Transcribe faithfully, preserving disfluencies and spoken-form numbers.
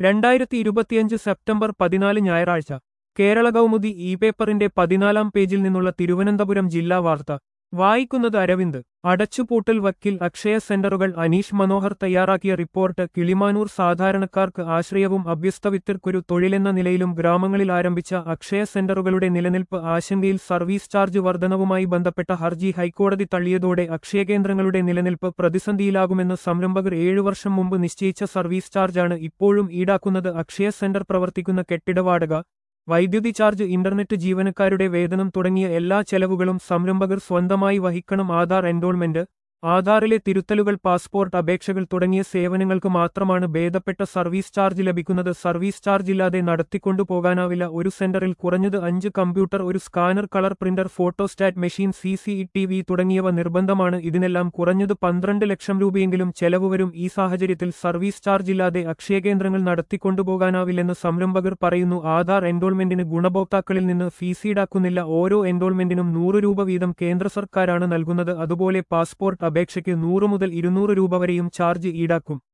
രണ്ടായിരത്തി ഇരുപത്തിയഞ്ച് സെപ്റ്റംബർ പതിനാല് ഞായറാഴ്ച കേരള കൗമുദി ഇ പേപ്പറിന്റെ പതിനാലാം പേജിൽ നിന്നുള്ള തിരുവനന്തപുരം ജില്ലാ വാർത്ത വായിക്കുന്നത് അരവിന്ദ്. അടച്ചുപൂട്ടൽ വക്കിൽ അക്ഷയ സെന്ററുകൾ. അനീഷ് മനോഹർ തയ്യാറാക്കിയ റിപ്പോർട്ട്. കിളിമാനൂർ സാധാരണക്കാർക്ക് ആശ്രയവും അഭ്യസ്തവിത്തർക്കൊരു തൊഴിലെന്ന നിലയിലും ഗ്രാമങ്ങളിൽ ആരംഭിച്ച അക്ഷയ സെന്ററുകളുടെ നിലനിൽപ്പ് ആശങ്കയിൽ. സർവീസ് ചാർജ് വർധനവുമായി ബന്ധപ്പെട്ട ഹർജി ഹൈക്കോടതി തള്ളിയതോടെ അക്ഷയകേന്ദ്രങ്ങളുടെ നിലനിൽപ്പ് പ്രതിസന്ധിയിലാകുമെന്ന് സംരംഭകർ ഏഴു വർഷം മുമ്പ് നിശ്ചയിച്ച സർവീസ് ചാർജാണ് ഇപ്പോഴും ഈടാക്കുന്നത്. അക്ഷയ സെന്റർ പ്രവർത്തിക്കുന്ന കെട്ടിടവാടക, വൈദ്യുതി ചാർജ്, ഇന്റർനെറ്റ്, ജീവനക്കാരുടെ വേതനം തുടങ്ങിയ എല്ലാ ചെലവുകളും സംരംഭകർ സ്വന്തമായി വഹിക്കണം. ആധാർ എൻറോൾമെന്റ്, ആധാറിലെ തിരുത്തലുകൾ, പാസ്പോർട്ട് അപേക്ഷകൾ തുടങ്ങിയ സേവനങ്ങൾക്ക് മാത്രമാണ് ഭേദപ്പെട്ട സർവീസ് ചാർജ് ലഭിക്കുന്നത്. സർവീസ് ചാർജ് ഇല്ലാതെ നടത്തിക്കൊണ്ടുപോകാനാവില്ല. ഒരു സെന്ററിൽ കുറഞ്ഞത് അഞ്ച് കമ്പ്യൂട്ടർ, ഒരു scanner, colour printer, photostat machine, C C T V തുടങ്ങിയവ നിർബന്ധമാണ്. ഇതിനെല്ലാം കുറഞ്ഞത് പന്ത്രണ്ട് ലക്ഷം രൂപയെങ്കിലും ചെലവ് വരും. ഈ സാഹചര്യത്തിൽ സർവീസ് ചാർജ് ഇല്ലാതെ അക്ഷയകേന്ദ്രങ്ങൾ നടത്തിക്കൊണ്ടുപോകാനാവില്ലെന്ന് സംരംഭകർ പറയുന്നു. ആധാർ എൻറോൾമെന്റിന് ഗുണഭോക്താക്കളിൽ നിന്ന് ഫീസ് ഈടാക്കുന്നില്ല. ഓരോ എൻറോൾമെന്റിനും നൂറ് രൂപ വീതം കേന്ദ്ര സർക്കാരാണ് നൽകുന്നത്. അതുപോലെ പാസ്പോർട്ട് അപേക്ഷയ്ക്ക് നൂറ് മുതൽ ഇരുന്നൂറ് രൂപ വരെയും ചാർജ് ഈടാക്കും.